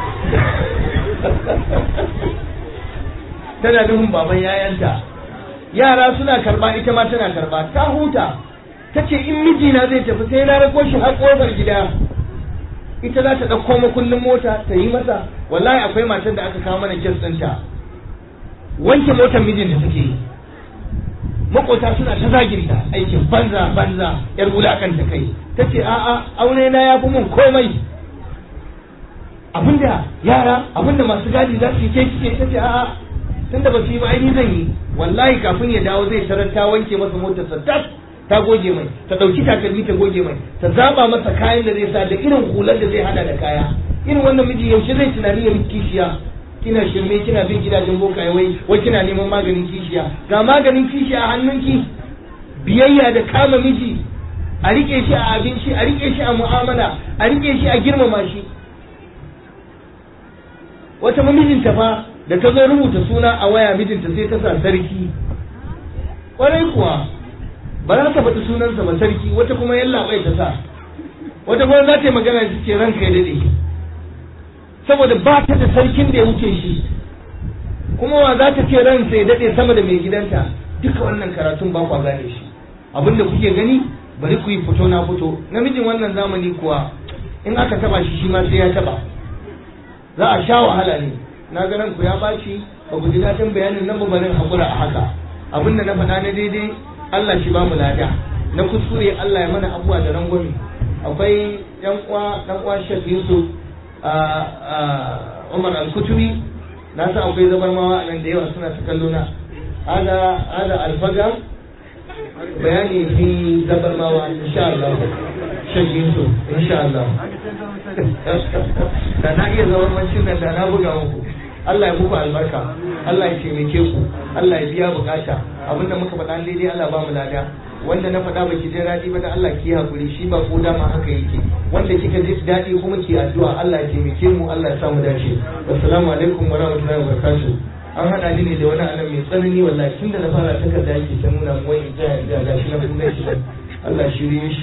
tana nufin baban yayanta. Yara suna karba ita ma tana karba, ta huta. Ta ce in mijina zai tafi sai na rako shi har kofar gida, ita za ta ɗauko makullin mota ta yi masa. Wallahi akwai matar da aka kawo mana kes ɗinta, wanke motar mijin da take yi, makota suna ta zaginta, aikin banza banza yar wulakan ta kai. Ta ce a'a, aure na ya fi mun komai, abinda yara abinda masu gadi za su yi ke kike. Ta ce a'a, tunda ba su yi ba ai ni zan yi. Wallahi kafin ya dawo zai tarar ta wanke masa motar sa tas, ta goge mai, ta dauki takalmi ta goge mai, ta zaba masa kayan da zai sa da irin hular da zai hada da kaya. Irin wannan miji yaushe zai tunani ya miki kishiya? Kina shirme, kina bin gidajen bokaye wai wai kina neman maganin kishiya. Ga maganin kishiya a hannunki. Biyayya da kama miji, a rike shi a abinci, a rike shi a mu'amala, a rike shi a girmama shi. Wata mijinta fa da ta zo rubuta suna a waya mijinta sai ta sa sarki. Kwarai kuwa ba za ta faɗi sunansa ba sarki, wata kuma yalla bai ta sa, wata kuma za ta yi magana da ce ranka ya daɗe, saboda ba ta da sarkin da ya wuce shi. Kuma wa za ta ce ransa ya daɗe sama da mai gidanta? Duka wannan karatun ba kwa gane shi. abinda kuke gani bari ku yi fito na fito. Namijin wannan zamani kuwa in aka taba shi shi ma sai ya taba, za a sha wahala ne. Na ga nan ku ya baci ba ku ji daɗin bayanin nan ba, bari hakura a haka. Abinda na faɗa na daidai Allah shi ba mu lada, na kuskure Allah ya mana abuwa da rangwami. Akwai yan uwa dan uwa Sheikh Yusuf Umar Al-Kutubi, na san akwai zabarmawa a nan da yawa suna ta kallo na. Hada hada alfaga bayani fi zabarmawa insha Allah. Sheikh Yusuf insha Allah. Da na iya zabarmancin nan da na buga muku. Allah ya muku albarka, Allah ya taimake ku, Allah ya biya bukata. Abinda muka faɗa daidai Allah ba mu lada, wanda na faɗa baki ji daɗi ba da Allah ki hakuri, shi ba ko dama haka yake. Wanda kika ji daɗi kuma ki addu'a Allah ya taimake mu, Allah ya samu dace. Assalamu alaikum wa rahmatullahi wa barakatuh. An haɗa ni ne da wani anan mai tsanani wallahi, tunda na fara takarda yake ta nuna mu wai in ja ga shi na kuma shi Allah shirye shi.